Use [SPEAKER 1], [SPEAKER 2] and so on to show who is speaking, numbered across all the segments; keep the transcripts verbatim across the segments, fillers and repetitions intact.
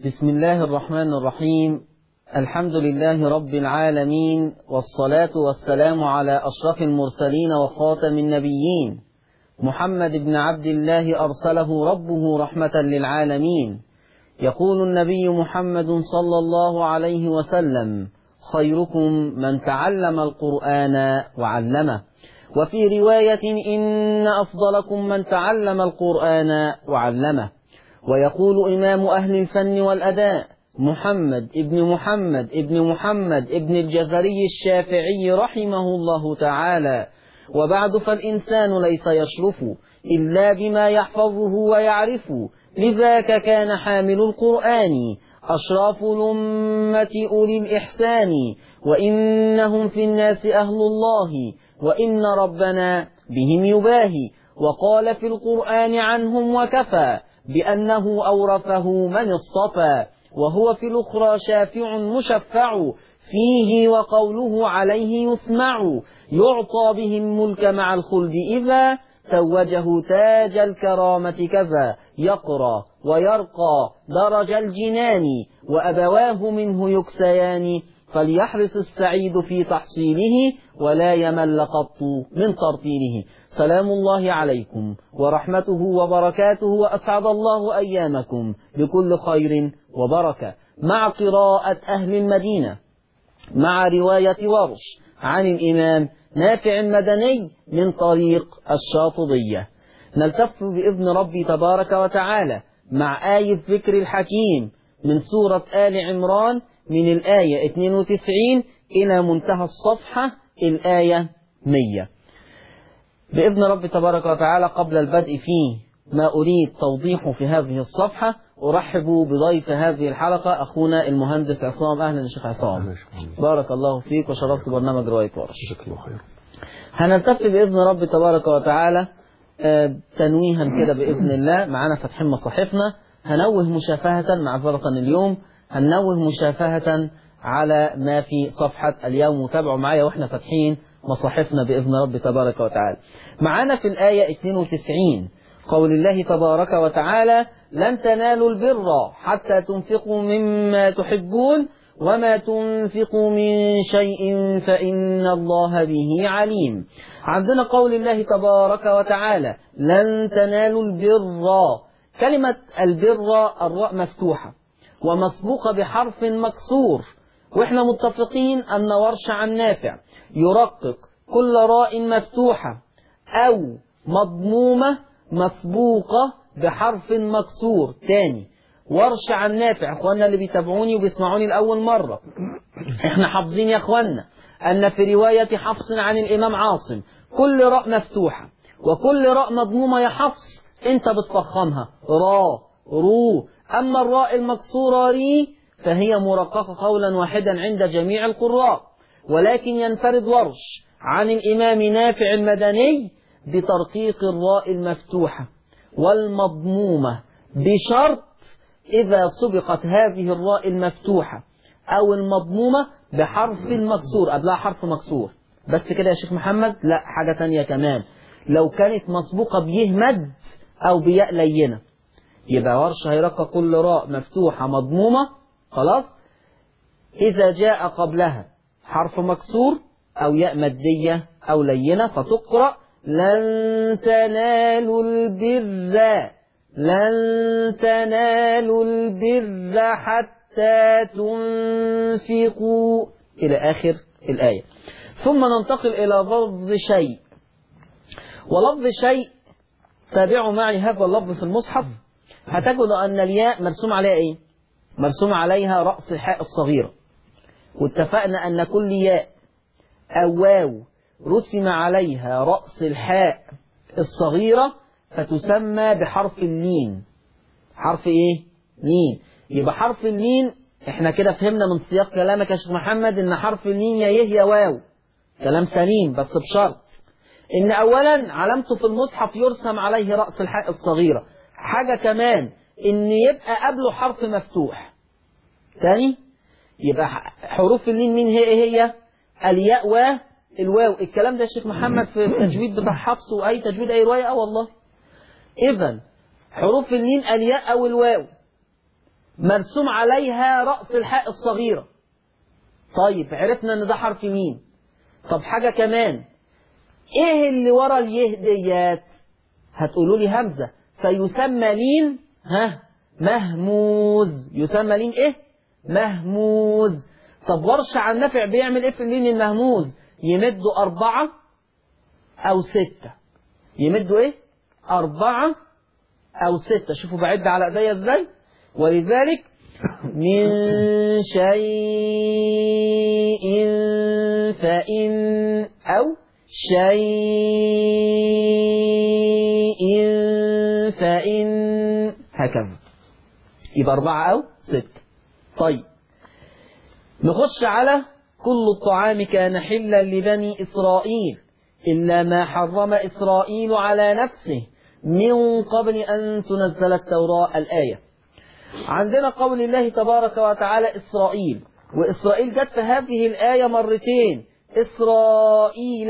[SPEAKER 1] بسم الله الرحمن الرحيم. الحمد لله رب العالمين، والصلاة والسلام على أشرف المرسلين وخاتم النبيين، محمد بن عبد الله أرسله ربه رحمة للعالمين. يقول النبي محمد صلى الله عليه وسلم: خيركم من تعلم القرآن وعلمه. وفي رواية: إن أفضلكم من تعلم القرآن وعلمه. ويقول إمام أهل الفن والأداء محمد ابن محمد ابن محمد ابن الجزري الشافعي رحمه الله تعالى: وبعد فالإنسان ليس يشرف إلا بما يحفظه ويعرف، لذاك كان حامل القرآن أشراف الأمة أولي الإحسان، وإنهم في الناس أهل الله، وإن ربنا بهم يباهي. وقال في القرآن عنهم وكفى بأنه أورثه من اصطفى، وهو في الأخرى شافع مشفع فيه، وقوله عليه يسمع. يعطى به الملك مع الخلد إذا توجه تاج الكرامة كذا، يقرى ويرقى درج الجنان، وأبواه منه يكسيان، فليحرص السعيد في تحصيله ولا يمل قط من ترتيله. سلام الله عليكم ورحمته وبركاته، وأسعد الله أيامكم بكل خير وبركة، مع قراءة أهل المدينة مع رواية ورش عن الإمام نافع المدني من طريق الشاطبية. نلتف بإذن ربي تبارك وتعالى مع آية ذكر الحكيم من سورة آل عمران من الآية اثنين وتسعين إلى منتهى الصفحة الآية مية بإذن ربي تبارك وتعالى. قبل البدء فيه ما أريد توضيحه في هذه الصفحة، أرحب بضيف هذه الحلقة أخونا المهندس عصام. أهلا يا شيخ عصام، بارك الله فيك وشرفت برنامج رواية ورش.
[SPEAKER 2] جزاك الله خير.
[SPEAKER 1] هنلتف بإذن ربي تبارك وتعالى تنويها كده بإذن الله. معنا فاتحين مصاحفنا، هنوه مشافهة معذرة اليوم، هنوه مشافهة على ما في صفحة اليوم. وتابعوا معايا واحنا فاتحين مصاحفنا بإذن رب تبارك وتعالى. معانا في الآية اثنين وتسعين قول الله تبارك وتعالى: لن تنالوا البر حتى تنفقوا مما تحبون وما تنفقوا من شيء فإن الله به عليم. عندنا قول الله تبارك وتعالى: لن تنالوا البر. كلمة البر الراء مفتوحة ومسبوقة بحرف مكسور، واحنا متفقين أن ورش عن نافع يرقق كل راء مفتوحة أو مضمومة مسبوقة بحرف مكسور. تاني، ورش عن نافع، اخواننا اللي بيتابعوني وبيسمعوني لأول مرة، احنا حافظين يا اخواننا أن في رواية حفص عن الإمام عاصم كل راء مفتوحة وكل راء مضمومة يا حفص انت بتفخمها را رو. أما الراء المكسورة ري فهي مرققة قولا واحدا عند جميع القراء، ولكن ينفرد ورش عن الإمام نافع المدني بترقيق الراء المفتوحة والمضمومة، بشرط إذا سبقت هذه الراء المفتوحة أو المضمومة بحرف مكسور، قبلها حرف مكسور. بس كده يا شيخ محمد؟ لا، حاجة تانية كمان، لو كانت مسبوقة بيه مد أو بياء لينة يبقى ورش هيرقق كل راء مفتوحة مضمومة خلاص إذا جاء قبلها حرف مكسور أو ياء مادية أو لينة، فتقرأ: لن تنالوا البر لن تنالوا البر حتى تنفقوا إلى آخر الآية. ثم ننتقل إلى لفظ شيء. ولفظ شيء تابعوا معي هذا اللفظ في المصحف، هتجد أن الياء مرسوم عليها إيه؟ مرسوم عليها رأس الحاء الصغيرة، واتفقنا أن كل ياء أو واو رسم عليها رأس الحاء الصغيرة فتسمى بحرف اللين. حرف إيه؟ لين. يبقى حرف اللين إحنا كده فهمنا من سياق كلامك يا شيخ محمد إن حرف اللين يا يه يا واو. كلام سليم، بس بشرط إن أولا علامته في المصحف يرسم عليه رأس الحاء الصغيرة. حاجة كمان إن يبقى قبله حرف مفتوح. تاني، يبقى حروف اللين مين هي؟ إيه هي؟ الياء والواو. الكلام ده يا شيخ محمد في التجويد بتاع حفص وأي تجويد أي رواية؟ أه والله. إذن حروف اللين الياء أو الواو. مرسوم عليها رأس الحاء الصغيرة. طيب عرفنا ان ده حرف ميم. طب حاجة كمان، ايه اللي ورا اليه ديات؟ هتقولوا لي همزة، فيسمى لين ها مهموز. يسمى لين ايه؟ مهموز. طب ورش عن نافع بيعمل ايه في اللين المهموز؟ يمدوا أربعة أو ستة. يمدوا ايه؟ أربعة أو ستة. شوفوا بعد على ايديا ازاي. ولذلك من شيء فإن أو شيء فإن هكذا. يبقى أربعة أو ستة. طيب نخش على كل الطعام كان حلا لبني إسرائيل إلا ما حرم إسرائيل على نفسه من قبل أن تنزل التوراة. الآية عندنا قول الله تبارك وتعالى إسرائيل، وإسرائيل جت في هذه الآية مرتين، إسرائيل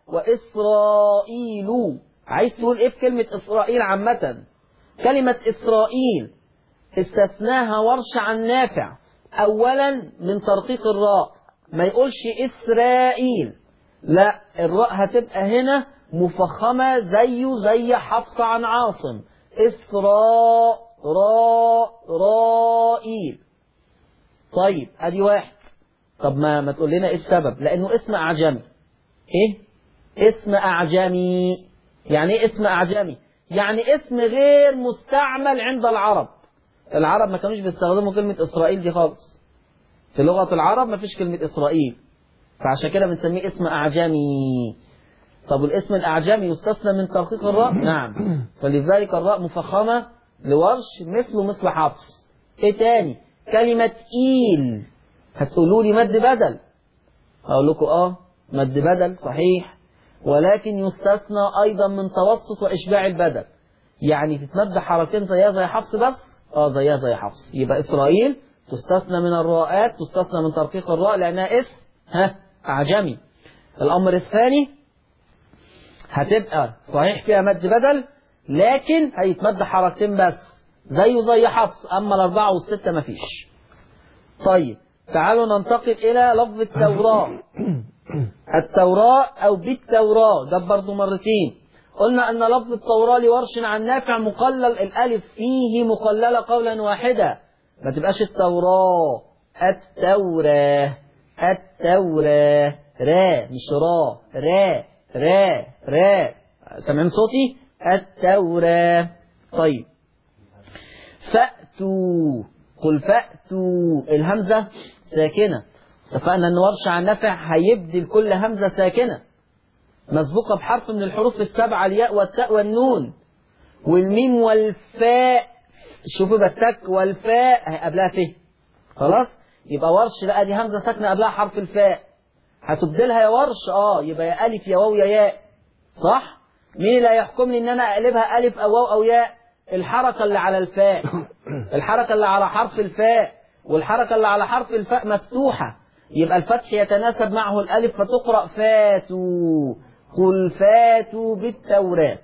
[SPEAKER 1] وإسرائيل. عايز تقول إيه في كلمة إسرائيل عامة؟ كلمة إسرائيل استثناها ورش عن نافع أولا من ترقيق الراء، ما يقولش إسرائيل، لا، الراء هتبقى هنا مفخمة زيه زي حفص عن عاصم. إسراء راء رائيل. طيب ادي واحد. طب ما ما تقول لنا ايه السبب؟ لانه اسم اعجمي. ايه اسم اعجمي؟ يعني ايه اسم اعجمي؟ يعني اسم غير مستعمل عند العرب. العرب ما كانوش بيستخدموا كلمة اسرائيل دي خالص. في لغة العرب ما فيش كلمة اسرائيل، فعشان كده بنسميه اسم اعجمي. طب الاسم الاعجمي يستثنى من ترقيق الراء؟ نعم. فلذلك الراء مفخمة لورش مثله مثل حفص. ايه تاني؟ كلمة إيل هتقولوا لي مد بدل. هقول لكم اه مد بدل صحيح، ولكن يستثنى ايضا من توسط واشباع البدل. يعني تتمد حركتين زيها زي حفص بس؟ اه زيها زي حفص. يبقى اسرائيل تستثنى من الراءات، تستثنى من ترقيق الراء لانها اسم ها اعجمي. الامر الثاني هتبقى صحيح فيها مد بدل، لكن هيتمد حركتين بس زيه زي حفص، اما الاربعه والسته مفيش. طيب تعالوا ننتقل الى لفظ التوراة. التوراة او بالتوراة ده برضه مرتين. قلنا ان لفظ التوراة لورش عن نافع مقلل، الالف فيه مقللة قولا واحدا، ما تبقاش التوراة. التوراة التوراة را مش را را را را. سامعين صوتي؟ التوراة. طيب فأتوا، قل فأتوا، الهمزة ساكنة. اتفقنا ان ورش عن نافع هيبدل كل همزة ساكنة مسبوقة بحرف من الحروف السبعة، الياء والتاء والنون والميم والفاء. شوفوا بالتك والفاء قبلها فيه. خلاص يبقى ورش لا دي همزة ساكنة قبلها حرف الفاء، هتبدلها يا ورش اه يبقى يا ألف يا واو يا ياء. صح؟ مين لا يحكمني ان انا اقلبها ألف او واو او ياء؟ الحركة اللي على الفاء، الحركة اللي على حرف الفاء، والحركة اللي على حرف الفاء مفتوحة، يبقى الفتح يتناسب معه الألف فتقرأ فاتوا. قل فاتوا بالتوراة.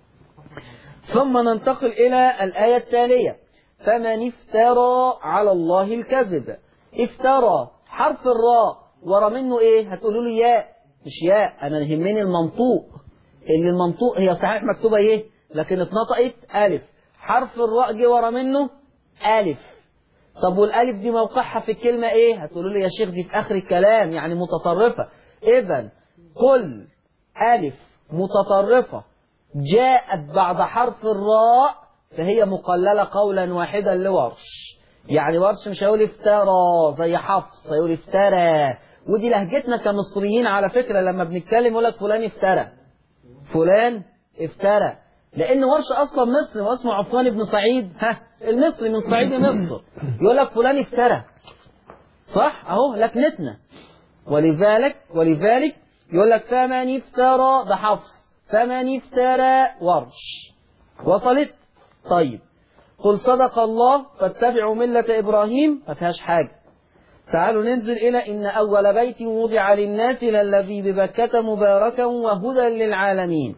[SPEAKER 1] ثم ننتقل إلى الآية التالية، فمن افترى على الله الكذب. افترى حرف الراء ورا منه ايه؟ هتقولوا لي ياء، مش ياء، انا يهمني المنطوق. اللي المنطوق هي صحيح مكتوبة ايه لكن اتنطقت ألف. حرف الراء جه ورا منه ألف. طب والألف دي موقعها في الكلمة ايه؟ هتقولوا لي يا شيخ دي في آخر الكلام يعني متطرفة. إذن قل ألف متطرفة جاءت بعد حرف الراء فهي مقللة قولا واحدا لورش. يعني ورش مش هيقول افترى زي حفص، هيقول افترى. ودي لهجتنا كمصريين على فكرة، لما بنتكلم يقول لك فلان افترى، فلان افترى، لأن ورش أصلا مصري واسمه عثمان بن سعيد، ها المصري من صعيد مصر، يقول لك فلان افترى. صح أهو لكنتنا. ولذلك ولذلك يقول لك فمن افترى ده حفص، فمن افترى ورش. وصلت؟ طيب قل صدق الله فاتبعوا ملة إبراهيم، ما فيهاش حاجة. تعالوا ننزل إلى إن أول بيت وضع للناس للذي ببكة مباركا وهدى للعالمين.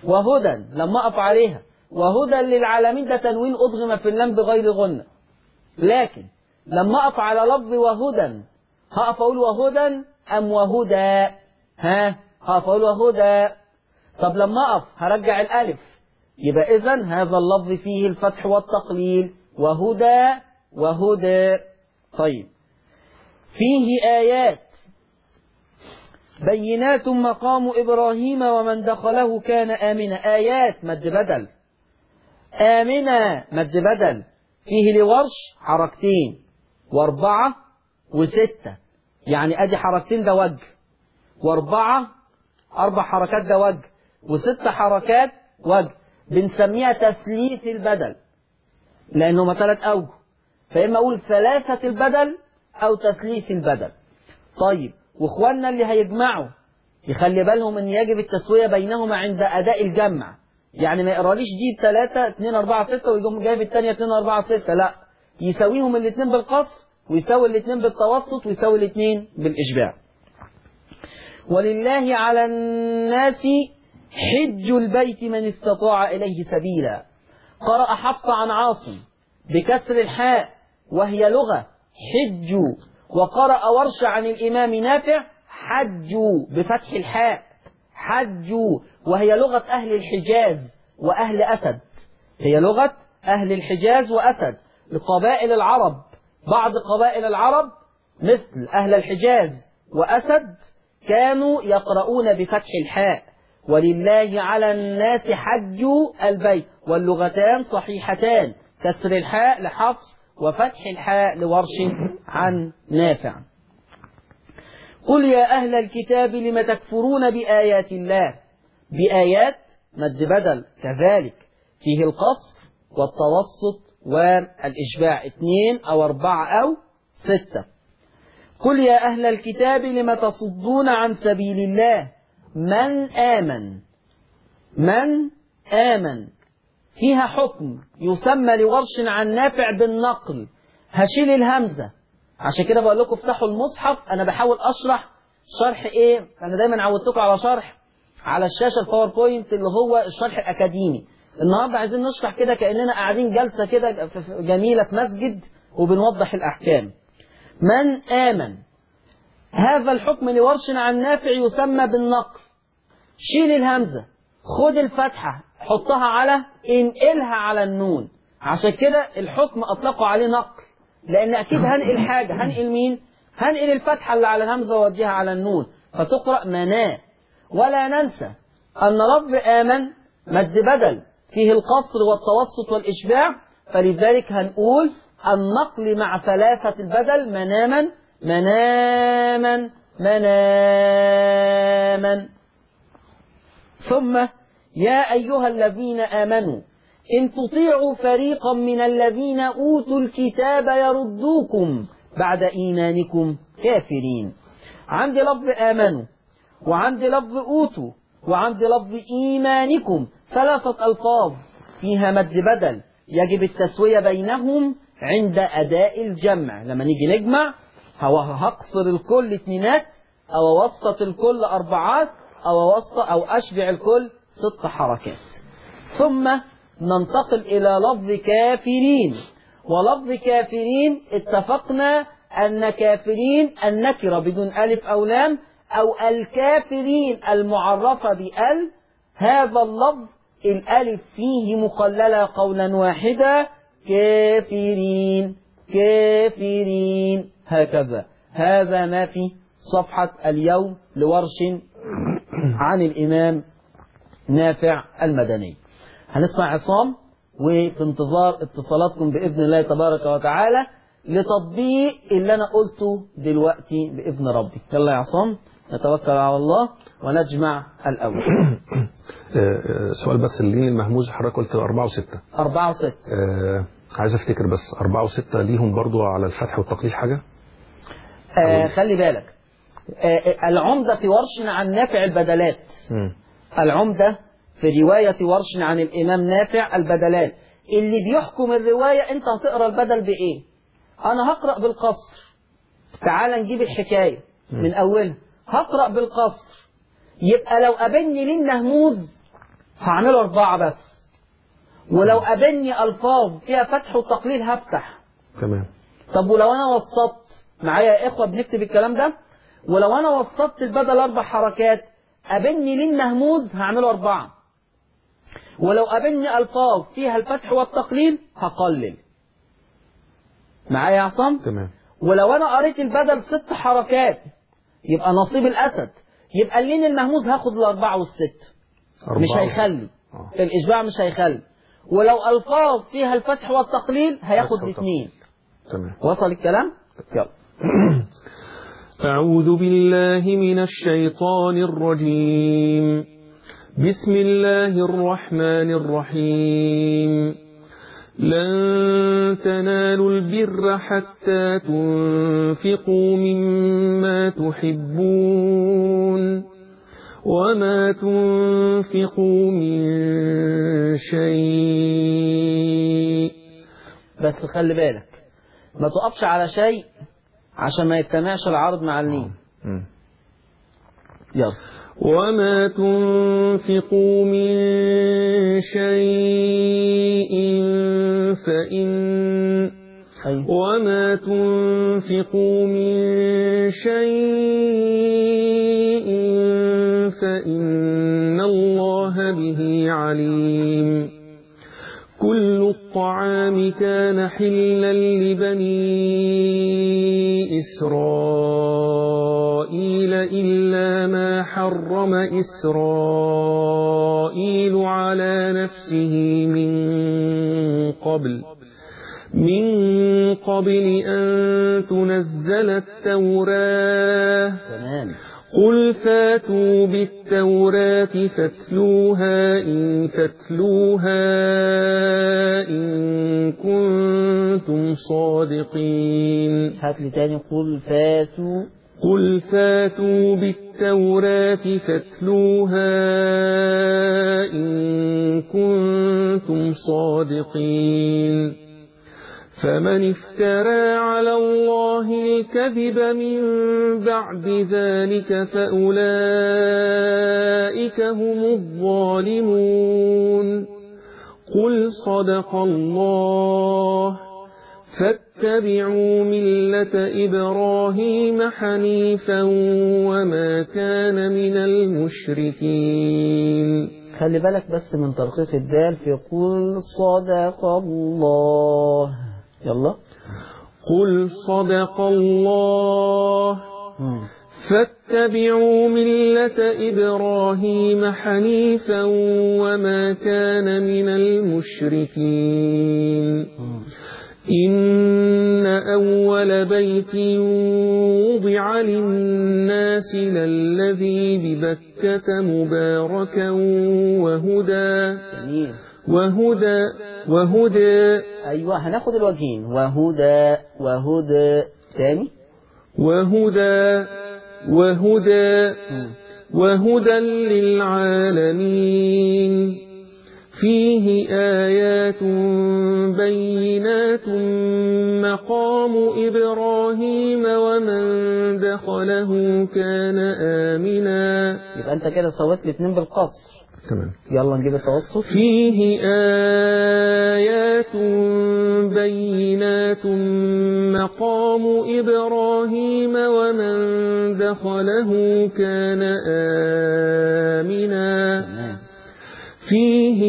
[SPEAKER 1] وهدى لما أقف عليها، وهدى للعالمين ده تنوين أضغم في اللام بغير غنة. لكن لما أقف على لفظ وهدى هقف أقول وهدى أم وهدى؟ ها هقف أقول وهدى. طب لما أقف هرجع الألف، يبقى إذن هذا اللفظ فيه الفتح والتقليل، وهدى وهدى. طيب فيه آيات بينات مقام إبراهيم ومن دخله كان آمنا. آيات مد بدل، آمنا مد بدل. فيه لورش حركتين واربعة وستة، يعني ادي حركتين ده وجه، واربعة اربع حركات ده وجه، وست حركات وجه. بنسميها تثليث البدل لانه ما ثلاث اوجه، فاما اقول ثلاثة البدل او تثليث البدل. طيب واخواننا اللي هيجمعوا يخلي بالهم ان يجب التسوية بينهما عند اداء الجمع، يعني ما يقراليش دي بثلاثة اتنين اربعة ستة ويقوم جايب الثانية اتنين اربعة ستة، لا، يساويهم الاثنين بالقصر ويساوي الاثنين بالتوسط ويساوي الاثنين بالإشباع. ولله على الناس حج البيت من استطاع إليه سبيلا. قرأ حفص عن عاصم بكسر الحاء وهي لغة حج، وقرأ ورش عن الإمام نافع حج بفتح الحاء حج، وهي لغة أهل الحجاز وأهل أسد، هي لغة أهل الحجاز وأسد لقبائل العرب. بعض قبائل العرب مثل أهل الحجاز وأسد كانوا يقرؤون بفتح الحاء. ولله على الناس حج البيت، واللغتان صحيحتان، كسر الحاء لحفص وفتح الحاء لورش عن نافع. قل يا أهل الكتاب لم تكفرون بآيات الله. بآيات مد بدل كذلك فيه القصر والتوسط والإشباع، اثنين أو أربعة أو ستة. قل يا أهل الكتاب لم تصدون عن سبيل الله من آمن. من آمن فيها حكم يسمى لورش عن نافع بالنقل، هشيل الهمزة. عشان كده بقول لكم افتحوا المصحف، أنا بحاول أشرح شرح إيه، أنا دايما عودتكم على شرح على الشاشة الباوربوينت اللي هو الشرح الأكاديمي. النهاردة عايزين نشرح كده كأننا قاعدين جلسة كده جميلة في مسجد وبنوضح الأحكام. من آمن هذا الحكم لورش عن نافع يسمى بالنقل. شيل الهمزة، خد الفتحة حطها على انقلها على النون، عشان كده الحكم أطلقوا عليه نقل، لأن أكيد هنقل حاجة. هنقل مين؟ هنقل الفتحة اللي على الهمزة ووديها على النون فتقرأ مناه. ولا ننسى أن لفظ آمن مد بدل فيه القصر والتوسط والإشباع، فلذلك هنقول النقل مع ثلاثة البدل مناما مناما مناما. ثم يا أيها الذين آمنوا إن تطيعوا فريقا من الذين أوتوا الكتاب يردوكم بعد إيمانكم كافرين. عندي لفظ آمنوا وعندي لفظ أوتوا وعندي لفظ إيمانكم، ثلاثة ألفاظ فيها مد بدل يجب التسوية بينهم عند أداء الجمع. لما نيجي نجمع هقصر الكل اثنينات أو أوسط الكل أربعات أو أوسط أو أشبع الكل ست حركات. ثم ننتقل إلى لفظ كافرين. ولفظ كافرين اتفقنا أن كافرين النكرة بدون ألف أو لام أو الكافرين المعرفة بأل، هذا اللفظ الألف فيه مقللة قولا واحدا كافرين كافرين هكذا. هذا ما في صفحة اليوم لورش عن الإمام نافع المدني. هنسمع عصام وفي انتظار اتصالاتكم بإذن الله تبارك وتعالى لتطبيق اللي أنا قلته دلوقتي بإذن ربي. يلا يا عصام نتوكل على الله ونجمع الأول.
[SPEAKER 2] سؤال بس، اللين المهموز حضرتك قلت أربعة وستة.
[SPEAKER 1] أربعة وستة.
[SPEAKER 2] أه عايز أفتكر بس أربعة وستة ليهم برضو على الفتح والتقليل حاجة؟
[SPEAKER 1] أه خلي بالك، أه العمدة في ورش عن نافع البدلات. م. العمدة في رواية ورش عن الإمام نافع البدلات. اللي بيحكم الرواية أنت هتقرأ البدل بإيه؟ أنا هقرأ بالقصر. تعال نجيب الحكاية م. من أولها. هقرأ بالقصر، يبقى لو قابلني لين مهموز هعمله أربعة بس، ولو قابلني ألفاظ فيها فتح وتقليل هفتح
[SPEAKER 2] تمام.
[SPEAKER 1] طب ولو أنا وسطت، معايا يا إخوة بنكتب الكلام ده، ولو أنا وسطت البدل أربع حركات قابلني لين مهموز هعمله أربعة، ولو قابلني ألفاظ فيها الفتح والتقليل هقلل. معايا يا عصام؟
[SPEAKER 2] تمام.
[SPEAKER 1] ولو أنا قريت البدل ست حركات يبقى نصيب الأسد، يبقى اللين المهموز هاخد الأربعة والست، مش هيخلي
[SPEAKER 2] آه.
[SPEAKER 1] الإشباع، مش هيخلي. ولو ألفاظ فيها الفتح والتقليل هياخد الاثنين.
[SPEAKER 2] تمام.
[SPEAKER 1] وصل الكلام؟ يلا.
[SPEAKER 3] أعوذ بالله من الشيطان الرجيم. بسم الله الرحمن الرحيم. لن تنالوا البر حتى تنفقوا مما تحبون وما تنفقوا من شيء.
[SPEAKER 1] بس خلي بالك ما تقفش على شيء عشان ما يجتمعش العرض مع اللين. يلا.
[SPEAKER 3] وما تنفقوا من شيء فإن
[SPEAKER 1] أيوة.
[SPEAKER 3] وما تنفقوا من شيء فإن الله به عليم. كل الطعام كان حلا لبني إسرائيل إلا ما حرم إسرائيل على نفسه من قبل من قبل أن تنزل التوراة.
[SPEAKER 1] تمام.
[SPEAKER 3] قل فاتوا بالتوراة فاتلوها إن فاتلوها إن كنتم صادقين.
[SPEAKER 1] هات لي تاني. قل فاتوا
[SPEAKER 3] قل فاتوا بالتوراة فاتلوها إن كنتم صادقين. فمن افترى على الله الكذب من بعد ذلك فأولئك هم الظالمون. قل صدق الله. فاتبعوا ملة إبراهيم حنيفا وما كان من المشركين.
[SPEAKER 1] خلي بالك بس من ترقيق الدال في قل صدق الله. يلا.
[SPEAKER 3] قل صدق الله.
[SPEAKER 1] مم.
[SPEAKER 3] فاتبعوا ملة إبراهيم حنيفا وما كان من المشركين.
[SPEAKER 1] مم.
[SPEAKER 3] إن أول بيت وضع للناس للذي ببكة مباركا وهدى
[SPEAKER 1] جميل.
[SPEAKER 3] وهدى وهدى
[SPEAKER 1] أيوة هناخد الوجهين. وهدى وهدى تاني.
[SPEAKER 3] وهدى وهدى
[SPEAKER 1] مم.
[SPEAKER 3] وهدى للعالمين. فيه آيات بينات مقام إبراهيم ومن دخله كان آمنا.
[SPEAKER 1] يبقى أنت كده سويت الاثنين بالقصر.
[SPEAKER 2] تمام.
[SPEAKER 1] يلا نجيب التوسط.
[SPEAKER 3] فيه آيات بينات مقام إبراهيم ومن دخله كان آمنا.
[SPEAKER 1] تمام.
[SPEAKER 3] فيه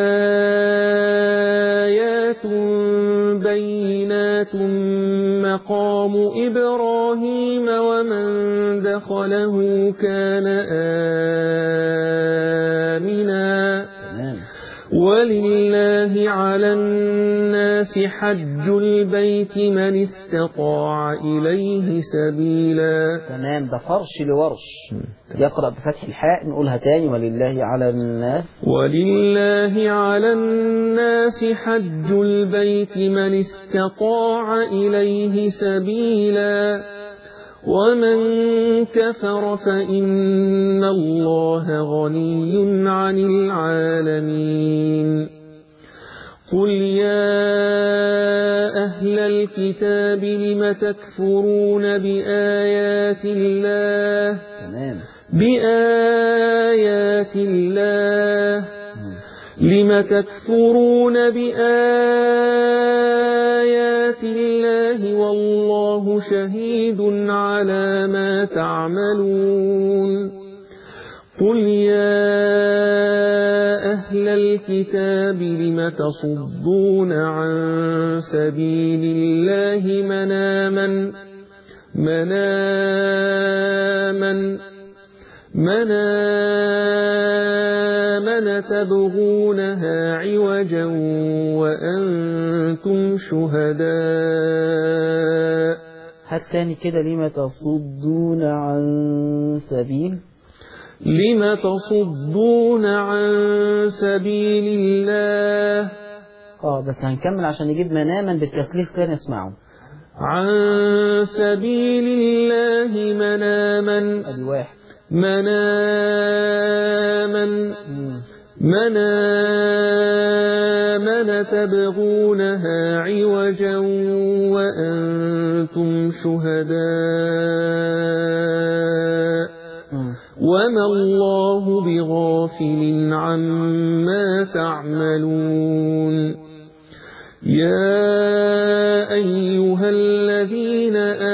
[SPEAKER 3] آيات بينات مقام إبراهيم ومن دخله كان آمنا. ولله على الناس حج البيت من استطاع إليه سبيلا.
[SPEAKER 1] تمام. ده فرش لورش يقرأ بفتح الحاء. نقولها تاني. ولله على الناس
[SPEAKER 3] ولله على الناس حج البيت من استطاع إليه سبيلا ومن كفر فإن الله غني عن العالمين. قل يا أهل الكتاب لم تكفرون بآيات الله
[SPEAKER 1] تمام.
[SPEAKER 3] بآيات الله لم تكفرون بآيات الله والله شهيد على ما تعملون قل يا أهل الكتاب لم تصدون عن سبيل الله من آمن من آمن من آمن تبغونها عوجا وأنتم شهداء.
[SPEAKER 1] هات تاني كده. لم تصدون عن سبيل
[SPEAKER 3] لم تصدون عن سبيل الله.
[SPEAKER 1] اه بس هنكمل عشان نجيب مناما بالتكليف تاني. اسمعوا.
[SPEAKER 3] عن سبيل الله من آمن.
[SPEAKER 1] ادي واحد.
[SPEAKER 3] من آمن من آمن تبغونها عوجا وأنتم شهداء وما الله بغافل عما تعملون. يا أيها الذين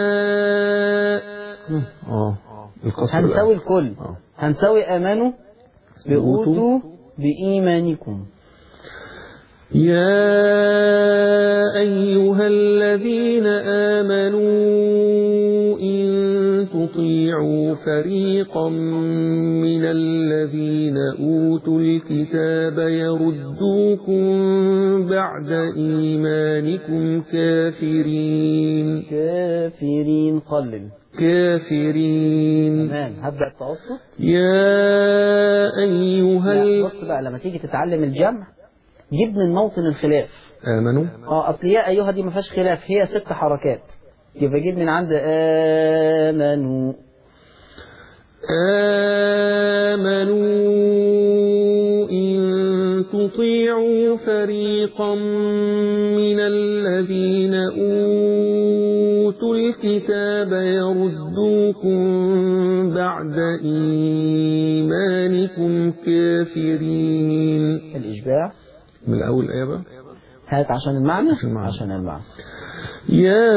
[SPEAKER 3] آمنوا
[SPEAKER 1] هنسوي الكل. هنسوي آمنوا بأوتوا بإيمانكم.
[SPEAKER 3] يا أيها الذين آمنوا إن تطيعوا فريقا من الذين أوتوا الكتاب يردوكم بعد إيمانكم كافرين.
[SPEAKER 1] كافرين قلل.
[SPEAKER 3] كافرين.
[SPEAKER 1] تمام. هبدأ التوسط.
[SPEAKER 3] يا أيها
[SPEAKER 1] بص بقى لما تيجي تتعلم الجمع جيب من موطن الخلاف.
[SPEAKER 2] آمنوا.
[SPEAKER 1] اه اصل يا أيها دي ما فيهاش خلاف، هي ست حركات. يبقى جيب من عند آمنوا.
[SPEAKER 3] آمنوا إن تطيعوا فريقا من الذين أوتوا الكتاب يردوكم بعد إيمانكم كافرين.
[SPEAKER 1] الإشباع
[SPEAKER 2] من الأول آية بقى.
[SPEAKER 1] هات عشان المعنى.
[SPEAKER 2] عشان المعنى.
[SPEAKER 1] عشان المعنى.
[SPEAKER 3] يا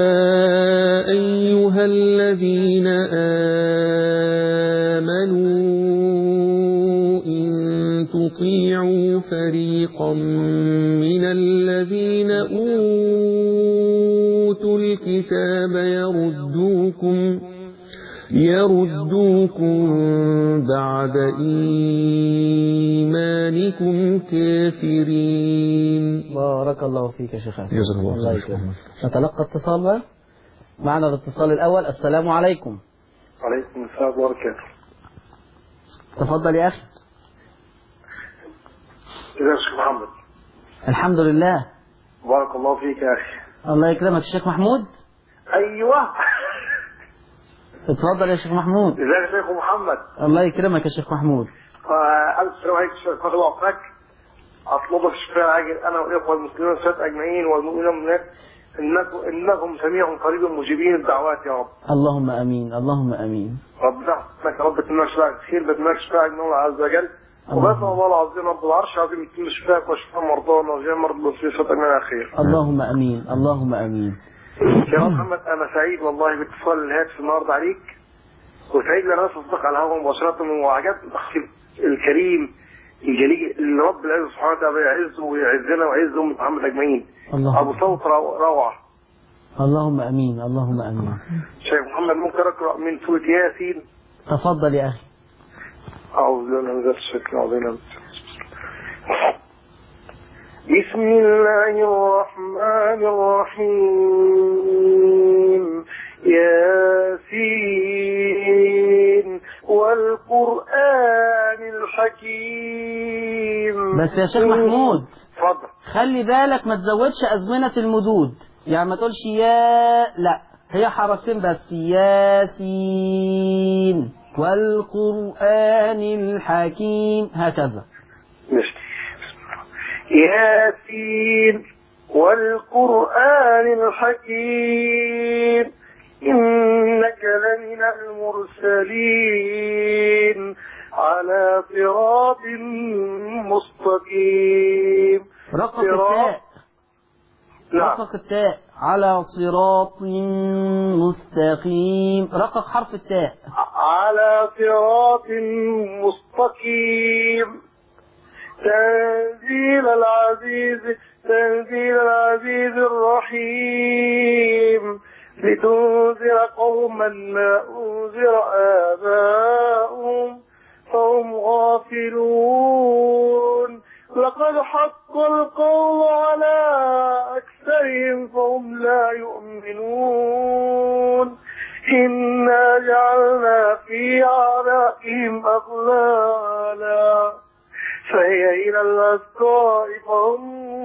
[SPEAKER 3] أيها الذين آمنوا إن تطيعوا فريقا من الذين أوتوا الكتاب يردوكم يردوكم بعد إيمانكم كافرين.
[SPEAKER 1] بارك الله فيك يا شيخ حسن.
[SPEAKER 2] جزاك الله
[SPEAKER 1] الله
[SPEAKER 2] خير.
[SPEAKER 1] يكرمك. نتلقى اتصال بقى. معنا الاتصال الأول. السلام عليكم.
[SPEAKER 4] وعليكم السلام وبركاته.
[SPEAKER 1] تفضل يا أخي.
[SPEAKER 4] ازيك يا شيخ محمد؟
[SPEAKER 1] الحمد لله.
[SPEAKER 4] بارك الله فيك يا أخي.
[SPEAKER 1] الله يكرمك يا شيخ محمود.
[SPEAKER 4] أيوه.
[SPEAKER 1] اتفضل يا شيخ محمود.
[SPEAKER 4] ازيك يا شيخ محمد؟
[SPEAKER 1] الله يكرمك يا شيخ محمود.
[SPEAKER 4] ألف سلام عليك شيخ محمد وعفاك. أطلبك الشفاء العاجل أنا والإخوة المسلمين والسادة أجمعين والمؤمنين والمؤمنات إنكم إنكم سميع قريب مجيبين الدعوات يا رب.
[SPEAKER 1] اللهم آمين. اللهم آمين.
[SPEAKER 4] ربنا يحفظك يا رب. بتمنى شفاءك خير. بتمنى شفاءك من الله عز وجل. وبسأل الله العظيم رب العرش العظيم يتم شفاك وشفاء مرضانا وجميع مرضى المسلمين والسادة أجمعين خير.
[SPEAKER 1] اللهم آمين. اللهم آمين.
[SPEAKER 4] يا محمد أنا سعيد والله باتصال الهاتف النهارده عليك، وسعيد لنا أصدق على الهواء مباشرة، وعجبني الأخ الكريم الجليل اللي رب العزة سبحانه وتعالى يعزه ويعزنا ويعز أمة محمد أجمعين. أبو صوت روعة.
[SPEAKER 1] اللهم آمين. اللهم آمين.
[SPEAKER 4] شيخ محمد ممكن أقرأ من سورة ياسين؟
[SPEAKER 1] تفضل يا أخي.
[SPEAKER 4] أعوذ بالله من الشيطان الرجيم. بسم الله الرحمن الرحيم. ياسين والقرآن الحكيم.
[SPEAKER 1] بس يا شيخ محمود
[SPEAKER 4] اتفضل.
[SPEAKER 1] خلي بالك ما تزودش أزمنة المدود، يعني ما تقولش يا، لا هي حركتين بس. ياسين والقرآن الحكيم هكذا.
[SPEAKER 4] ياسين والقرآن الحكيم إنك لمن المرسلين على صراط مستقيم.
[SPEAKER 1] رقق التاء.
[SPEAKER 4] نعم.
[SPEAKER 1] رقق التاء على صراط مستقيم. رقق حرف التاء.
[SPEAKER 4] على صراط مستقيم. تنزيل العزيز تنزيل العزيز الرحيم. لتنذر قوما ما أنذر آباؤهم فهم غافلون. لقد حق القول على أكثرهم فهم لا يؤمنون. إنا جعلنا في أعناقهم أغلالا فهي إلى الأذقان فهم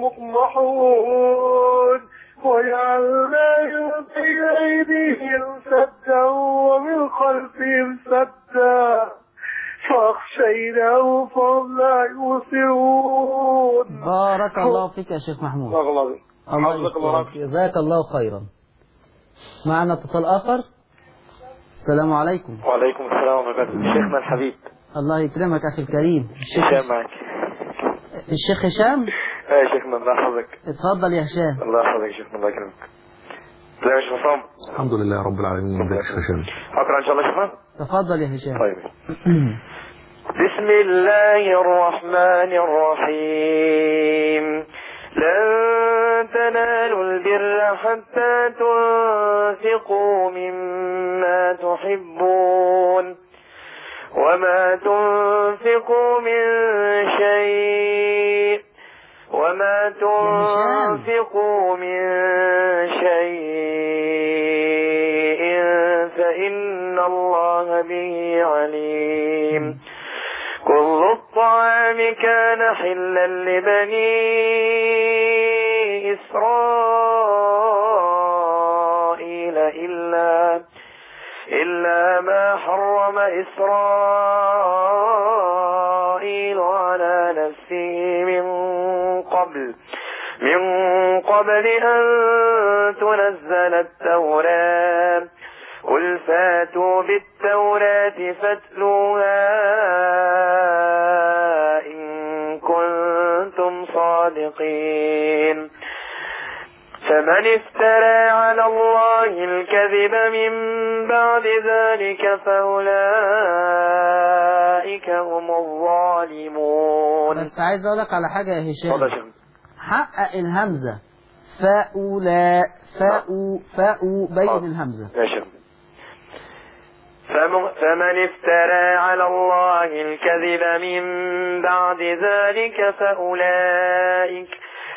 [SPEAKER 4] مقمحون. وجعلنا من بين أيديهم سدا ومن خلفهم سدا فأخشيناهم فهم لا يبصرون.
[SPEAKER 1] بارك الله فيك يا شيخ محمود.
[SPEAKER 4] الله
[SPEAKER 1] يبارك. جزاك الله خيرا. معنا اتصال آخر. السلام عليكم.
[SPEAKER 5] وعليكم السلام ورحمة الله. شيخنا الحبيب.
[SPEAKER 1] الله يكرمك أخي الكريم.
[SPEAKER 5] هشام معك.
[SPEAKER 1] الشيخ هشام.
[SPEAKER 5] ايه يا شيخنا الله يحفظك.
[SPEAKER 1] اتفضل يا هشام.
[SPEAKER 5] الله يحفظك يا شيخنا الله يكرمك. ازيك يا شيخ عصام؟
[SPEAKER 2] الحمد لله رب العالمين. ازيك يا شيخ هشام؟
[SPEAKER 5] اقرا ان شاء الله يا شيخنا.
[SPEAKER 1] تفضل يا هشام.
[SPEAKER 5] طيب. بسم الله الرحمن الرحيم. لن تنالوا البر حتى تنفقوا مما تحبون وما تنفقوا من شيء وما تنفقوا من شيء فإن الله به عليم. كل الطعام كان حلا لبني إسرائيل إلا إلا ما حرم إسرائيل على نفسه من قبل من قبل أن تنزل التوراة. قل فاتوا بالتوراة فاتلوها إن كنتم صادقين. فمن افترى على الله الكذب من بعد ذلك فأولئك هم الظالمون.
[SPEAKER 1] بس عايز أقول لك على حاجة يا هشام. حقق الهمزة. فأولا فأو فأو بين الهمزة.
[SPEAKER 5] فمن افترى على الله الكذب من بعد ذلك فأولئك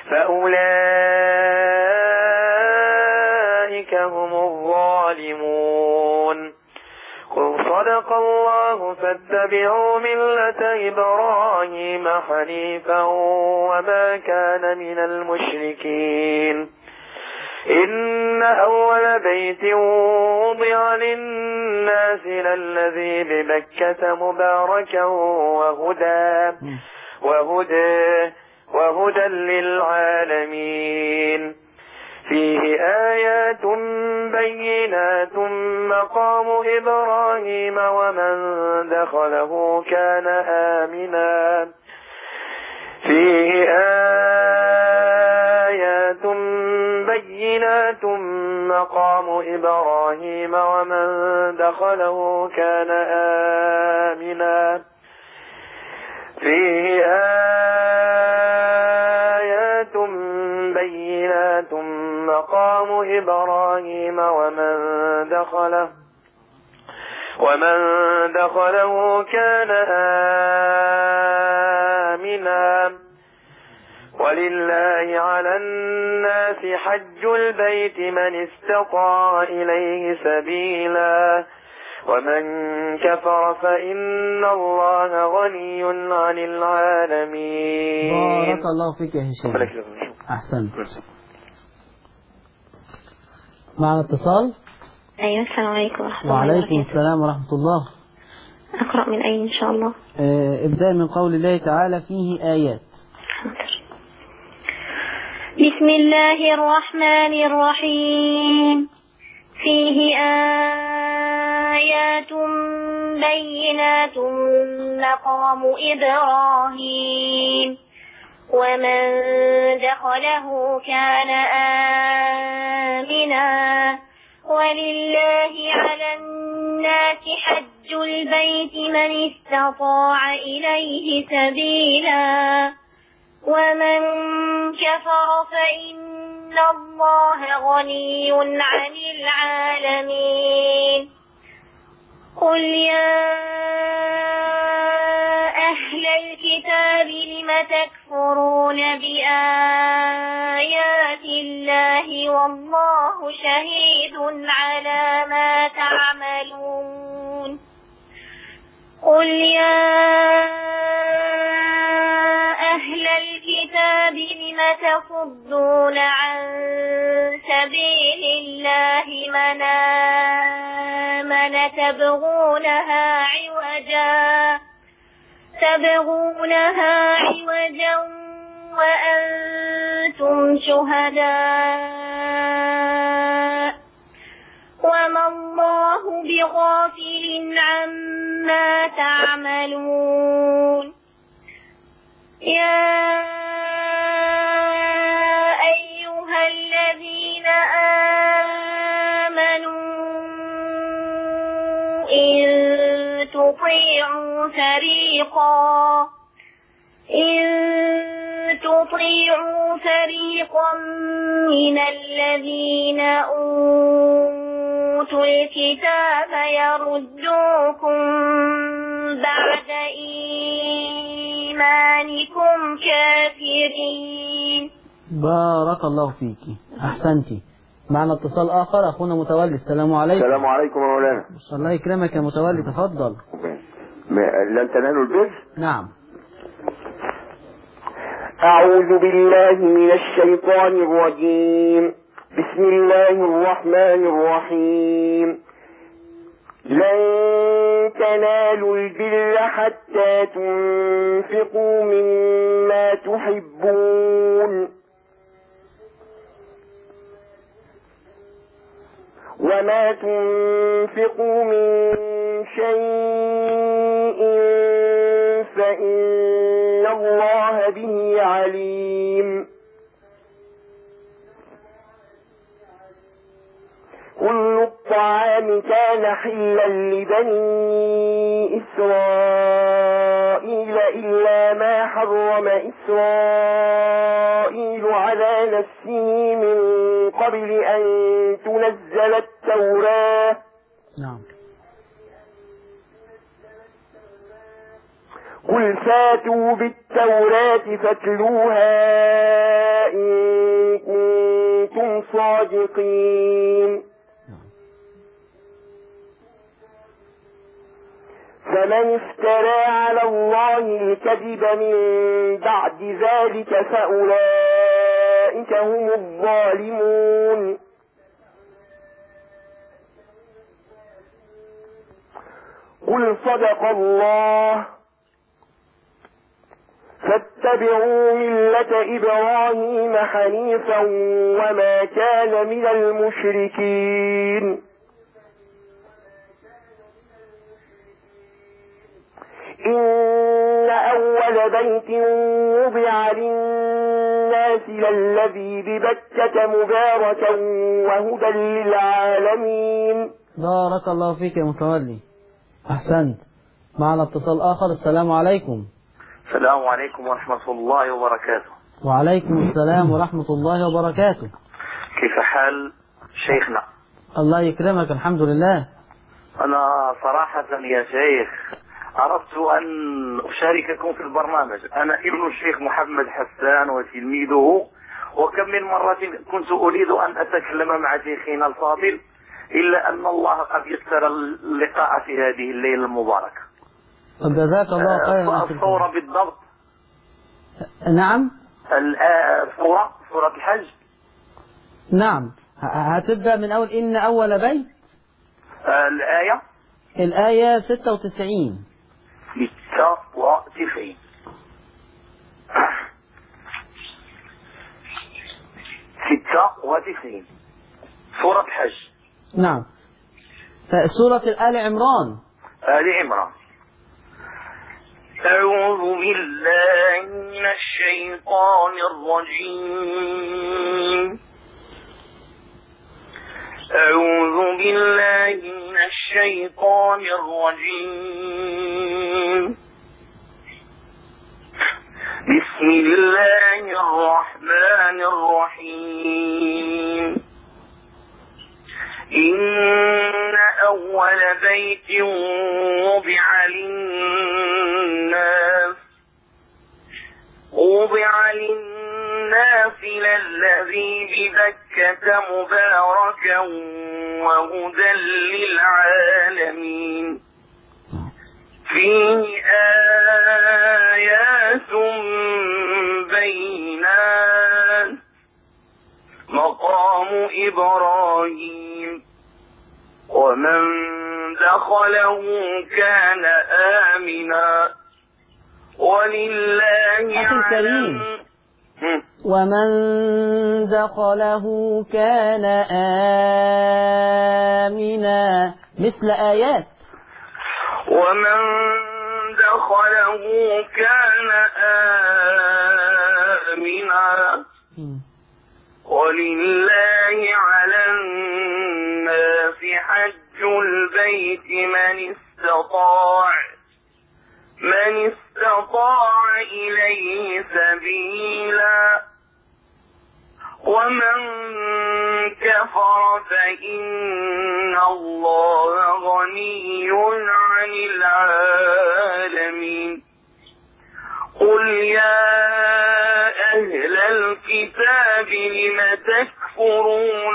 [SPEAKER 5] فأولئك هم الظالمون. قل صدق الله فاتبعوا ملة إبراهيم حنيفا وما كان من المشركين. إن أول بيت وضع للناس للذي ببكة مباركا وهدى وهدى وهدى للعالمين. فيه آيات بينات مقام إبراهيم ومن دخله كان آمنا. فيه آيات بينات مقام إبراهيم ومن دخله كان آمنا. فيه آيات بينات مقام إبراهيم ومن دخله ومن دخله كان آمنا. ولله على الناس حج البيت من استطاع إليه سبيلا ومن كفر فإن الله غني عن العالمين.
[SPEAKER 1] بارك الله فيك يا هشام. أحسنت. معنا اتصال.
[SPEAKER 6] أيوة السلام عليكم ورحمة الله
[SPEAKER 1] وعليكم
[SPEAKER 6] وبركاته.
[SPEAKER 1] السلام ورحمة الله.
[SPEAKER 6] أقرأ من أين إن شاء الله؟
[SPEAKER 1] آه ابدأ من قول الله تعالى فيه آيات.
[SPEAKER 6] بسم الله الرحمن الرحيم. فيه آيات بينات مقام إبراهيم ومن دخله كان آمنا ولله على الناس حج البيت من استطاع إليه سبيلا ومن كفر فإن الله غني عن العالمين قل يا أهل الكتاب لم تكفرون بآيات الله والله شهيد على ما تعملون قل يا أهل الكتاب لم تصدون عن سبيل الله من آمن تبغونها عوجا تبغونها عوجا وأنتم شهداء وما الله بغافل عما تعملون يا أيها الذين آمنوا إن تطيعوا فريقا إن تطيعوا فريقا من الذين أوتوا الكتاب يردوكم بعد إيمانكم كافرين.
[SPEAKER 1] بارك الله فيك، أحسنتي. معنا اتصال آخر، أخونا متولي. السلام عليكم.
[SPEAKER 7] السلام عليكم يا مولانا.
[SPEAKER 1] الله يكرمك يا متولي، تفضل.
[SPEAKER 7] لن تنالوا البر.
[SPEAKER 1] نعم.
[SPEAKER 7] أعوذ بالله من الشيطان الرجيم. بسم الله الرحمن الرحيم. لن تنالوا البر حتى تنفقوا مما تحبون وما تنفقوا من شيء فإن الله به عليم. كل الطعام كان حلا لبني إسرائيل إلا ما حرم إسرائيل على نفسه من قبل أن تنزل التوراة.
[SPEAKER 1] نعم.
[SPEAKER 7] قل فاتوا بالتوراة فاتلوها إن كنتم صادقين. فمن افترى على الله الكذب من بعد ذلك فأولئك هم الظالمون. قل صدق الله فاتبعوا ملة إبراهيم حنيفا وما كان من المشركين. إن أول بيت وضع للناس للذي ببكة مباركا وهدى للعالمين.
[SPEAKER 1] بارك الله فيك يا متولي، أحسنت. معنا اتصال آخر. السلام عليكم.
[SPEAKER 8] السلام عليكم ورحمة الله وبركاته.
[SPEAKER 1] وعليكم السلام ورحمة الله وبركاته.
[SPEAKER 8] كيف حال شيخنا؟
[SPEAKER 1] الله يكرمك، الحمد لله.
[SPEAKER 8] أنا صراحة يا شيخ أردت أن أشارككم في البرنامج. أنا ابن الشيخ محمد حسان وتلميذه، وكم من مرة كنت أريد أن أتكلم مع شيخنا الفاضل، إلا أن الله قد يسر اللقاء في هذه الليلة المباركة.
[SPEAKER 1] جزاك الله خيرا.
[SPEAKER 8] الصورة بالضبط.
[SPEAKER 1] نعم.
[SPEAKER 8] الصورة صورة الحج.
[SPEAKER 1] نعم. هتبدأ من أول إن أول بيت.
[SPEAKER 8] الآية
[SPEAKER 1] الآية ستة وتسعين.
[SPEAKER 8] ستة وتسعين. ستة وتسعين سورة الحج.
[SPEAKER 1] نعم. سورة آل عمران.
[SPEAKER 8] آل عمران. أعوذ بالله من الشيطان الرجيم أعوذ بالله من الشيطان الرجيم بسم الله الرحمن الرحيم إن أول بيت وضع للناس وضع للناس للذي ببكة مباركا وهدى للعالمين فيه آيات بينات مقام إبراهيم ومن دخله كان آمنا ولله
[SPEAKER 1] أخي الكريم ومن دخله كان آمنا مثل آيات
[SPEAKER 8] ومن دخله كان آمنا ولله على الناس حج البيت من استطاع من استطاع إليه سبيلا ومن كفر فإن الله غني عن العالمين قل يا أهل الكتاب لم تكفرون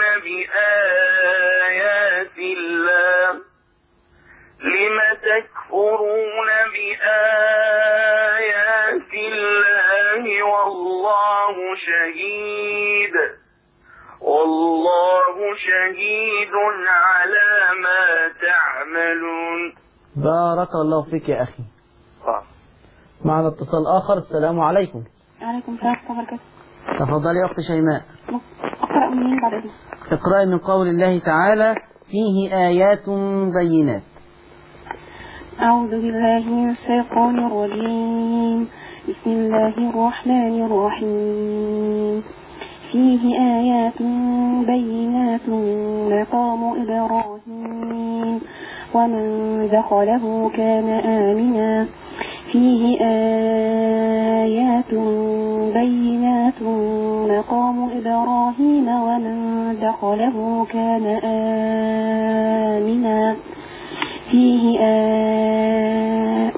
[SPEAKER 8] بآيات الله لم تكفرون بآيات الله والله شهيد والله شهيد على ما تعملون.
[SPEAKER 1] بارك الله فيك يا أخي. معنا اتصال آخر. السلام عليكم.
[SPEAKER 9] وعليكم السلام ورحمة الله وبركاته.
[SPEAKER 1] تفضلي يا أخت شيماء.
[SPEAKER 9] أقرأ منين بعد إذنك؟
[SPEAKER 1] اقرأي من قول الله تعالى فيه آيات بينات.
[SPEAKER 9] أعوذ بالله من الشيطان الرجيم بسم الله الرحمن الرحيم فيه آيات بينات مقام إبراهيم ومن دخله كان آمنا فيه آيات بينات مقام إبراهيم ومن دخله كان آمنا فيه آيات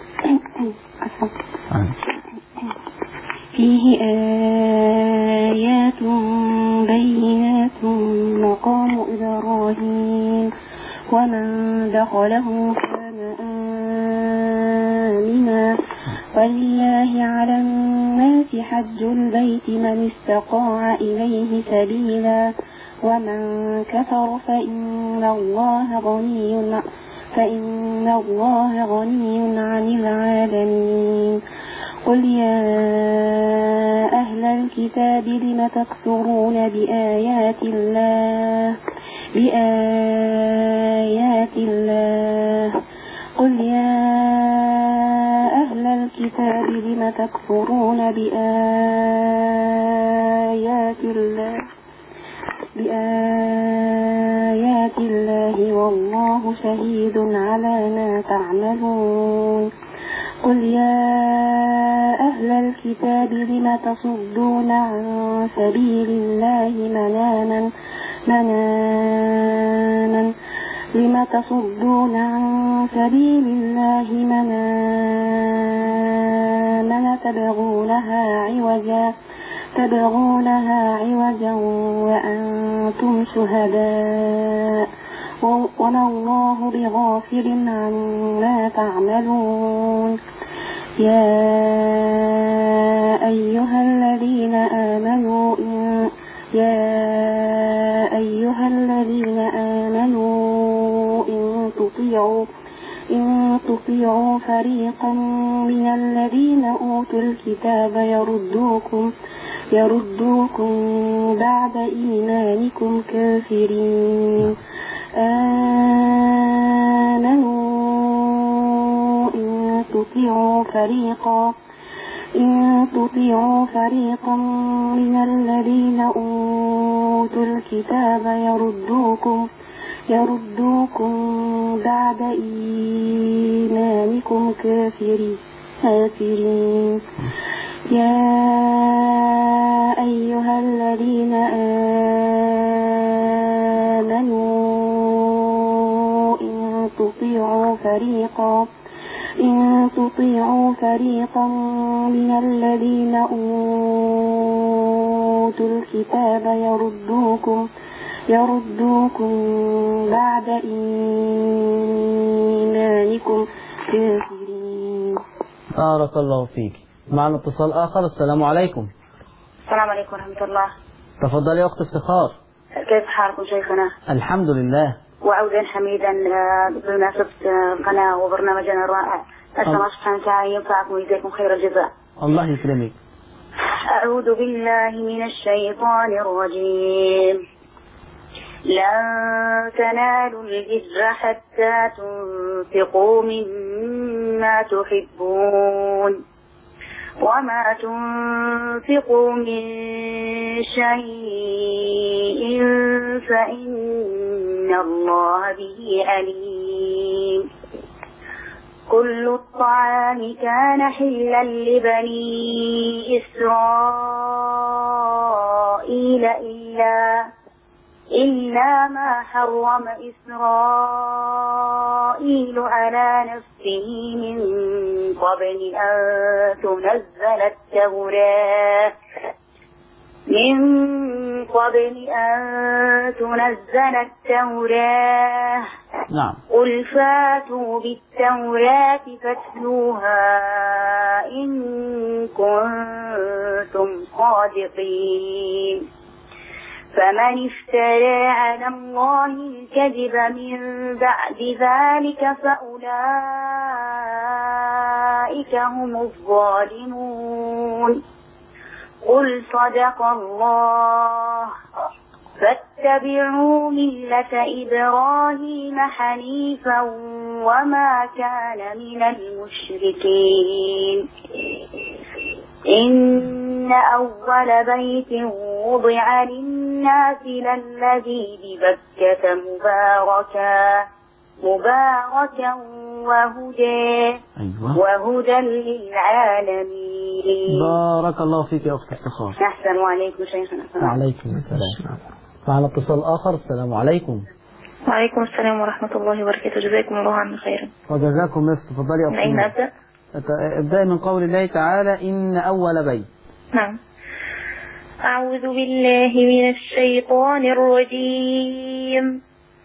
[SPEAKER 9] فيه آيات بينات مقام إبراهيم ومن دخله كان آمنا ولله على الناس حج البيت من استطاع إليه سبيلا ومن كفر فإن الله غني فإن الله غني عن العالمين قل يا أهل الكتاب لم تكفرون بآيات الله بآيات الله قل يا أهل الكتاب لم تكفرون بآيات الله بآيات الله والله شهيد على ما تعملون قل يا أهل الكتاب لم تصدون عن سبيل الله من آمن من آمن لم تصدون عن سبيل الله من آمن تبغونها عوجا تبغونها عوجا وأنتم شهداء وما الله بغافل عما تعملون يا أيها الذين آمنوا إن يا أيها الذين آمنوا إن تطيعوا إن تطيعوا فريقا من الذين أوتوا الكتاب يردوكم يردوكم بعد إيمانكم كافرين آمنوا إن تطيعوا فريقا إن تطيعوا فريقا من الذين أوتوا الكتاب يردوكم يردوكم بعد إيمانكم كافرين كافرين يا أيها الذين آمنوا إن تطيعوا فريقا إن تطيعوا فريقا من الذين أوتوا الكتاب يردوكم يردوكم بعد إيمانكم كافرين.
[SPEAKER 1] بارك الله فيك. معنا اتصال آخر. السلام عليكم.
[SPEAKER 10] السلام عليكم ورحمة الله.
[SPEAKER 1] تفضلي يا أخت افتخار.
[SPEAKER 10] كيف حالكم شيخنا؟
[SPEAKER 1] الحمد لله.
[SPEAKER 10] وعودا حميدا بمناسبة القناة وبرنامجنا الرائع. أسأل الله سبحانه وتعالى ينفعكم ويجزاكم خير الجزاء.
[SPEAKER 1] الله يكرمك.
[SPEAKER 10] أعوذ بالله من الشيطان الرجيم. لن تنالوا البر حتى تنفقوا مما تحبون وما تنفقوا من شيء فإن الله به عليم. كل الطعام كان حلا لبني إسرائيل إلا إلا ما حرم إسرائيل على نفسه من قبل أن تنزل التوراة من قبل أن تنزل التوراة.
[SPEAKER 1] نعم.
[SPEAKER 10] قل فاتوا بالتوراة فاتلوها إن كنتم صادقين. فمن افترى على الله الكذب من بعد ذلك فأولئك هم الظالمون. قل صدق الله فاتبعوا ملة إبراهيم حنيفا وما كان من المشركين. إن أول بيت وضع للناس للذي ببكة مباركا مباركا وهدى
[SPEAKER 1] أيوة.
[SPEAKER 10] وهدى للعالمين.
[SPEAKER 1] بارك الله فيك يا أخت افتخار.
[SPEAKER 10] السلام عليكم شيخنا.
[SPEAKER 1] وعليكم السلام. معنا اتصال آخر. السلام عليكم.
[SPEAKER 11] وعليكم السلام ورحمة الله وبركاته. جزاكم الله عنا خيرا.
[SPEAKER 1] وجزاكم مثل. تفضلي يا أخت.
[SPEAKER 11] من أين أبدأ؟
[SPEAKER 1] ابدأي من قول الله تعالى إن أول بيت.
[SPEAKER 11] نعم. أعوذ بالله من الشيطان الرجيم.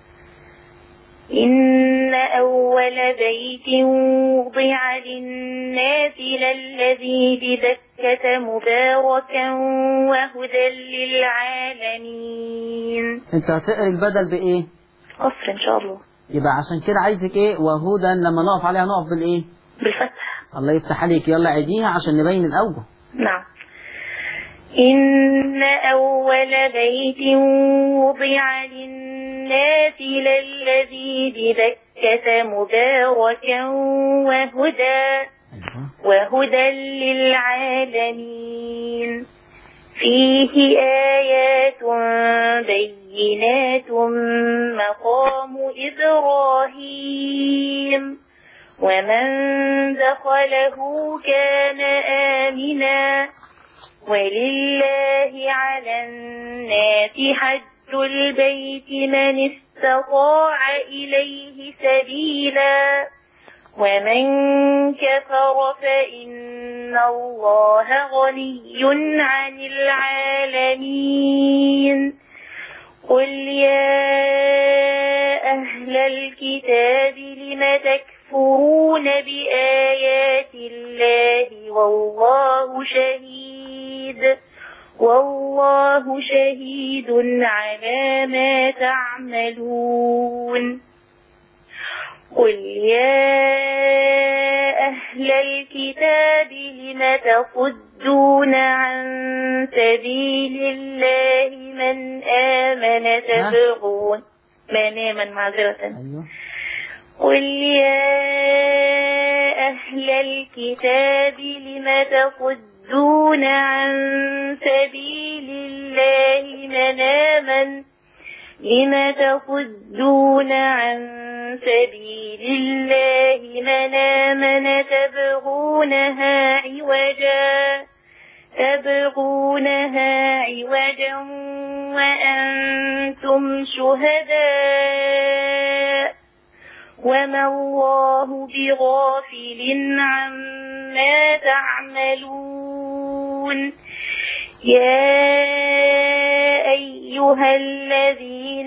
[SPEAKER 11] إن أول بيت وضع للناس للذي ببكة مباركا وهدى للعالمين.
[SPEAKER 1] أنت هتقري البدل بإيه؟
[SPEAKER 11] قصر إن شاء الله.
[SPEAKER 1] يبقى عشان كده عايزك إيه؟ وهدى لما نقف عليها نقف بالإيه؟
[SPEAKER 11] بالفتح.
[SPEAKER 1] الله يفتح عليك. يلا عيديها عشان نبين الأوجه.
[SPEAKER 11] نعم. إن أول بيت وضع للناس للذي ببكة مباركا وهدى وهدى للعالمين. فيه آيات بينات مقام إبراهيم ومن دخله كان آمنا ولله على الناس حج البيت من استطاع إليه سبيلا ومن كفر فإن الله غني عن العالمين. قل يا أهل الكتاب لم تكفرون بآيات الله والله شهيد والله شهيد على ما تعملون. قل يا أهل الكتاب لم تصدون عن سبيل الله من آمن تبغون من آمن معذرة. قل يا
[SPEAKER 6] أهل الكتاب لم تصدون عن سبيل الله من آمن لم تصدون عن سبيل الله من آمن تبغونها عوجا تبغونها عوجا وأنتم شهداء وما الله بغافل عما تعملون يا أيها الذين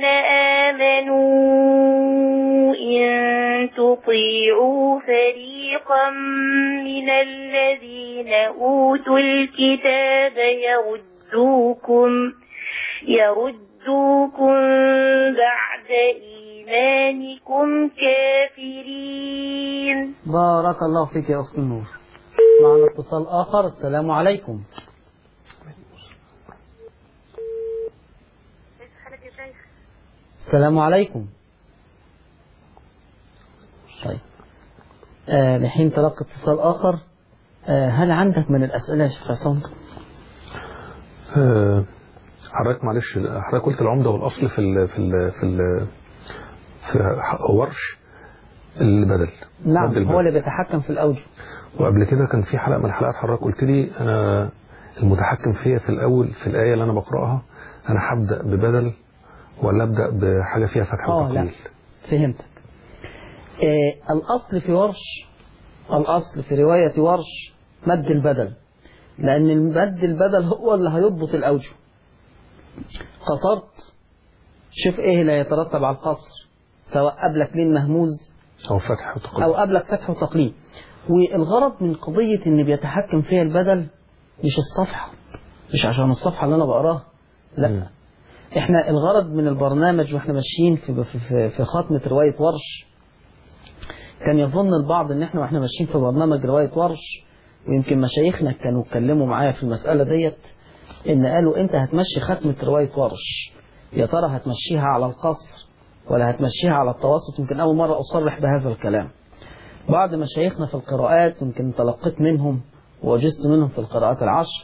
[SPEAKER 6] آمنوا إن تطيعوا فريقا من الذين أوتوا الكتاب يردوكم يردوكم بعد إيمانكم كافرين.
[SPEAKER 1] بارك الله فيك يا أخت النور. معنا اتصال آخر. السلام عليكم. السلام عليكم. طيب آه لحين تلقى اتصال آخر. آه هل عندك من الأسئلة يا شيخ عصام؟
[SPEAKER 2] آه حضرتك معلش حضرتك قلت العمدة والأصل في ال في ال في ال في ورش البدل.
[SPEAKER 1] نعم
[SPEAKER 2] بدل
[SPEAKER 1] هو اللي بيتحكم في الأوجه.
[SPEAKER 2] وقبل كده كان في حلقة من الحلقات حضرتك قلت لي أنا المتحكم فيها في الأول في الآية اللي أنا بقرأها أنا هبدأ ببدل ولا أبدأ بحاجة فيها فتح وتقليل؟
[SPEAKER 1] لا فهمتك. آه الأصل في ورش الأصل في رواية ورش مد البدل، لأن المد البدل هو اللي هيضبط الأوجه. قصرت شوف إيه اللي يترتب على القصر، سواء قبلك لين مهموز
[SPEAKER 2] أو فتح وتقليل
[SPEAKER 1] أو قبلك فتح وتقليل. والغرض من قضية إن بيتحكم فيها البدل مش الصفحة، مش عشان الصفحة اللي أنا بقراها، لا م. إحنا الغرض من البرنامج وإحنا ماشيين في, في, في خاتمة رواية ورش. كان يظن البعض إن إحنا وإحنا ماشيين في برنامج رواية ورش، ويمكن مشايخنا كانوا اتكلموا معايا في المسألة ديت، إن قالوا أنت هتمشي ختمة رواية ورش، يا ترى هتمشيها على القصر ولا هتمشيها على التوسط؟ يمكن أول مرة أصرح بهذا الكلام. بعض مشايخنا في القراءات يمكن تلقيت منهم ووجدت منهم في القراءات العشر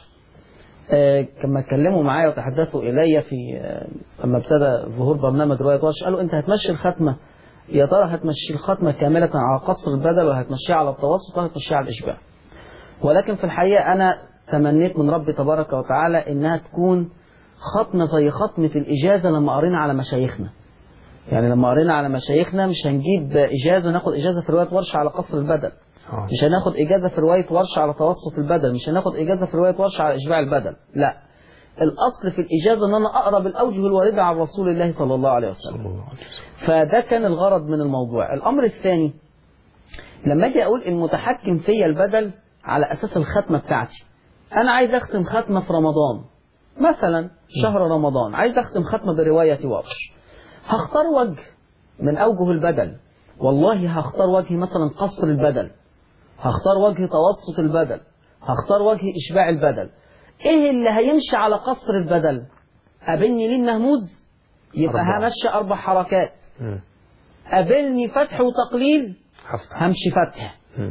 [SPEAKER 1] آه كما اتكلموا معايا وتحدثوا إلي في آه لما ابتدى ظهور برنامج رواية ورش، قالوا أنت هتمشي الختمة، يا ترى هتمشي الختمة كاملة على قصر البدل ولا هتمشيها على التوسط ولا هتمشيها على الإشباع؟ ولكن في الحقيقة أنا تمنيت من ربي تبارك وتعالى إنها تكون ختمة زي ختمة الإجازة لما قرينا على مشايخنا. يعني لما قرينا على مشايخنا مش هنجيب إجازة ناخد إجازة في رواية ورش على قصر البدل، مش هناخد إجازة في رواية ورش على توسط البدل، مش هناخد إجازة في رواية ورش على إشباع البدل، لا. الأصل في الإجازة أن أنا أقرب الأوجه الواردة عن رسول الله صلى الله عليه وسلم. فده كان الغرض من الموضوع. الأمر الثاني لما أجي أقول المتحكم فيا البدل على أساس الختمة بتاعتي، أنا عايز أختم ختمة في رمضان مثلا، شهر رمضان، عايز أختم ختمة برواية ورش، هختار وجه من أوجه البدل. والله هختار وجه مثلا قصر البدل، هختار وجه توسط البدل، هختار وجه إشباع البدل. إيه اللي هيمشي على قصر البدل؟ قابلني لين مهموز يبقى همشي أربع حركات. م. قابلني فتح وتقليل هفتح. همشي فتح. م.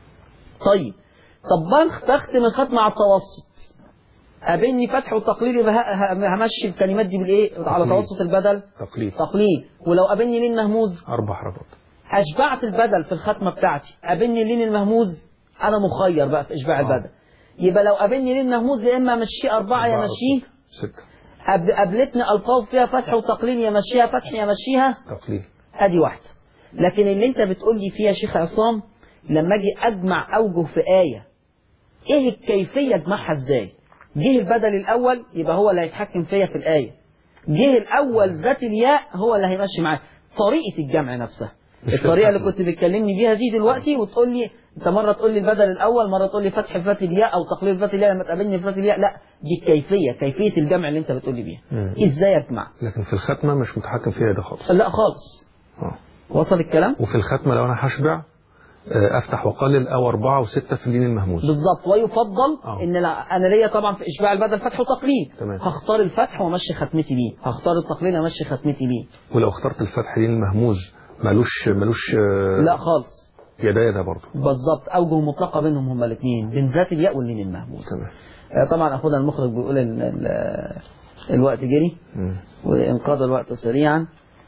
[SPEAKER 1] طيب طب بختم الختمة على التوسط، قابلني فتح وتقليل يبقى همشي الكلمات دي بالايه على توسط البدل
[SPEAKER 2] تقليل
[SPEAKER 1] تقليل. ولو قابلني لين مهموز
[SPEAKER 2] اربع حركات.
[SPEAKER 1] اشبعت البدل في الختمه بتاعتي، قابلني لين المهموز انا مخير بقى في اشباع آه. البدل. يبقى لو قابلني لين مهموز يا اما امشيه اربعه يا امشيه
[SPEAKER 2] سته.
[SPEAKER 1] قابلتني الفاظ فيها فتح وتقليل يا امشيها فتح يا امشيها
[SPEAKER 2] تقليل.
[SPEAKER 1] ادي واحده. لكن اللي انت بتقول لي فيها يا شيخ عصام لما اجي اجمع اوجه في ايه، ايه الكيفيه اجمعها ازاي؟ جه البدل الأول يبقى هو اللي هيتحكم فيا في الآية، جه الأول ذات الياء هو اللي هيمشي معايا. طريقة الجمع نفسها، الطريقة اللي كنت بتكلمني بيها دي دلوقتي وتقول لي أنت مرة تقول لي البدل الأول، مرة تقول لي فتح ذات الياء أو تقليل ذات الياء لما تقابلني في ذات الياء، لا دي الكيفية، كيفية الجمع اللي أنت بتقول لي بيها. إزاي أجمع؟
[SPEAKER 2] لكن في الختمة مش متحكم فيها ده خالص.
[SPEAKER 1] لا خالص.
[SPEAKER 2] آه.
[SPEAKER 1] وصل الكلام؟
[SPEAKER 2] وفي الختمة لو أنا هشبع افتح وقلل او اربعة وستة في اللين المهموز
[SPEAKER 1] بالظبط. ويفضل أوه. ان انا ليا طبعا في اشباع البدل فتح وتقليل،
[SPEAKER 2] تمام.
[SPEAKER 1] هختار الفتح وامشي ختمتي ليه، هختار التقليل وامشي ختمتي ليه.
[SPEAKER 2] ولو اخترت الفتح لين المهموز ملوش ملوش
[SPEAKER 1] لا خالص
[SPEAKER 2] يدا يدا برضه
[SPEAKER 1] بالظبط، أوجه مطلقة بينهم هما الاثنين، بين ذات الياء واللين المهموس.
[SPEAKER 2] تمام.
[SPEAKER 1] آه طبعا أخونا المخرج بيقول ال ال الوقت جري وانقضى الوقت سريعا،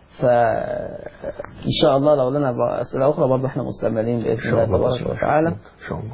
[SPEAKER 1] فإن شاء الله لو لنا أسئلة أخرى برضه احنا مستمرين بإذن الله تبارك وتعالى
[SPEAKER 2] إن شاء الله.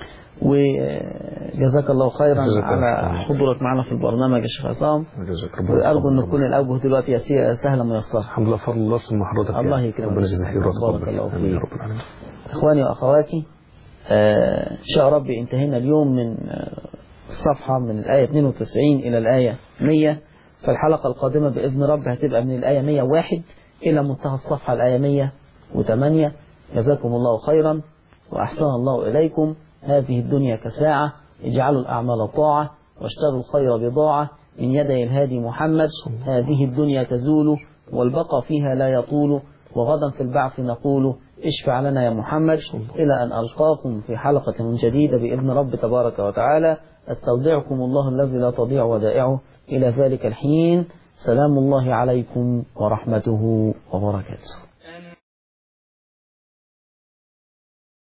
[SPEAKER 1] وجزاك الله خيرا على حضورك معنا في البرنامج يا شيخ عصام، وأرجو أن تكون الأوجه دلوقتي سهلة ميسرة.
[SPEAKER 2] الحمد لله، فضل الله ثم حضرتك.
[SPEAKER 1] الله يكرمك.
[SPEAKER 2] ربنا يجزاك خير
[SPEAKER 1] بارك الله فيك. إخواني وأخواتي، آه إن شاء ربي انتهينا اليوم من الصفحة من الآية اثنين وتسعين إلى الآية مية، فالحلقة القادمة بإذن رب هتبقى من الآية مية وواحد إلى منتهى الصفحة الآية مية وثمانية. جزاكم الله خيرا وأحسن الله إليكم. هذه الدنيا كساعة، اجعلوا الأعمال طاعة واشتروا الخير بضاعة من يدي الهادي محمد. هذه الدنيا تزول والبقى فيها لا يطول، وغدا في البعث نقول اشفع لنا يا محمد. إلى أن ألقاكم في حلقة جديدة بإذن رب تبارك وتعالى، أستودعكم الله الذي لا تضيع ودائعه. إلى ذلك الحين، سلام الله عليكم ورحمته وبركاته.